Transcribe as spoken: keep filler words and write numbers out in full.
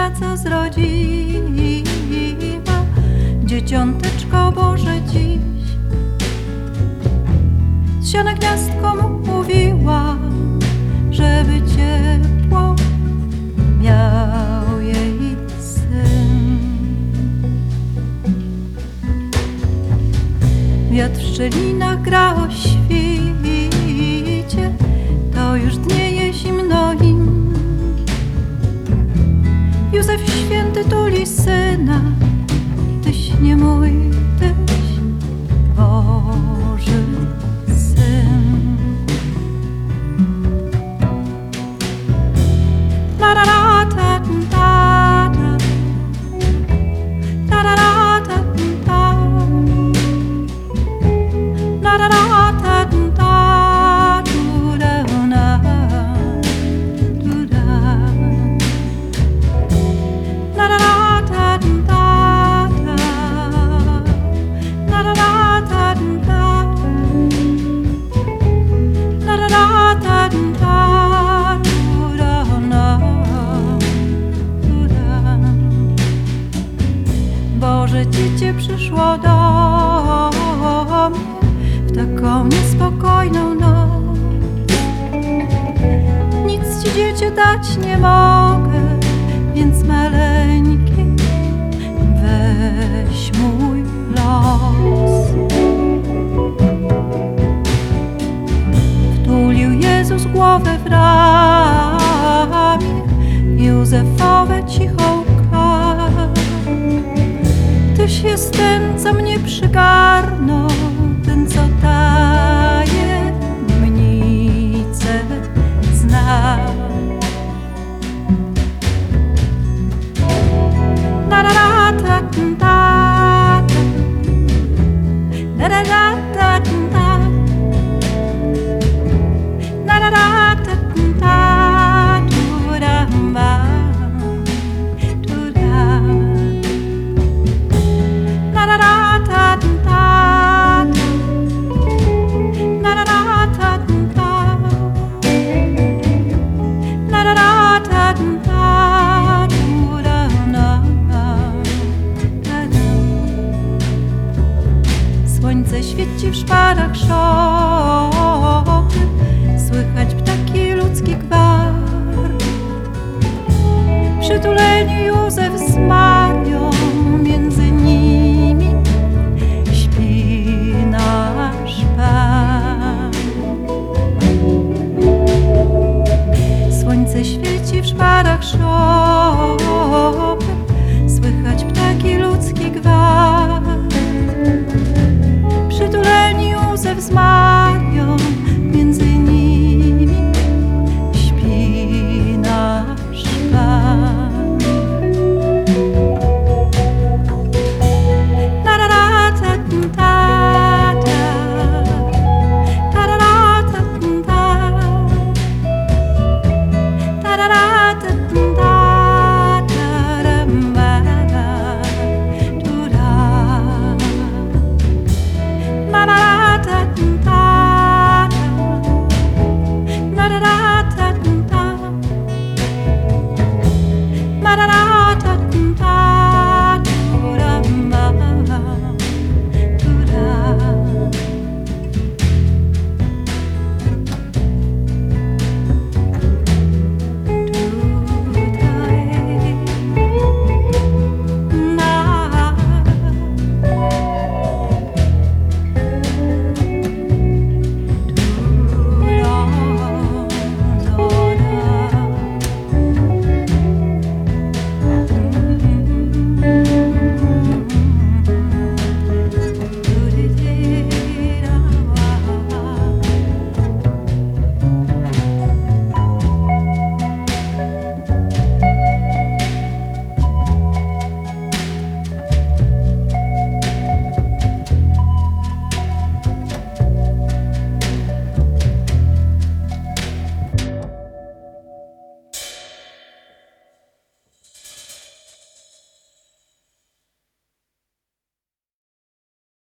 co zrodziła dzieciąteczko Boże dziś. Z siana gniazdko mu mówiła, żeby ciepło miał jej syn. Wiatr w szczelinach gra o świcie, to już dnieje zimno im. Józef święty tuli syna, tyś nie mój, tyś Boży syn. La la la ta ta ta, la la la ta ta, la la la ta ta, du da na, du da. La la la ta ta ta, la la la ta ta, la la la ta ta, du da na, du da. Boże dziecię przyszło do mnie w taką niespokojną noc. Nic ci dziecię dać nie mogę, więc maleńki weź mój los. Wtulił Jezus głowę w ramię Józefowe cicho łka. Tyś jest ten, co mnie przygarnął, ten, co tajemnicę zna. La la la ta ta ta, la la la ta ta, la la la ta ta, du da ba, du da. La la la ta ta ta, la la la ta ta, la la la ta ta, du da na. Słońce świeci w szparach szopy, słychać ptaki ludzki gwar. Przytuleni Józef z Marią, między nimi śpi nasz Pan. Słońce świeci w szparach szopy, słychać ptaki ludzki gwar. Przytuleni Józef z Marią,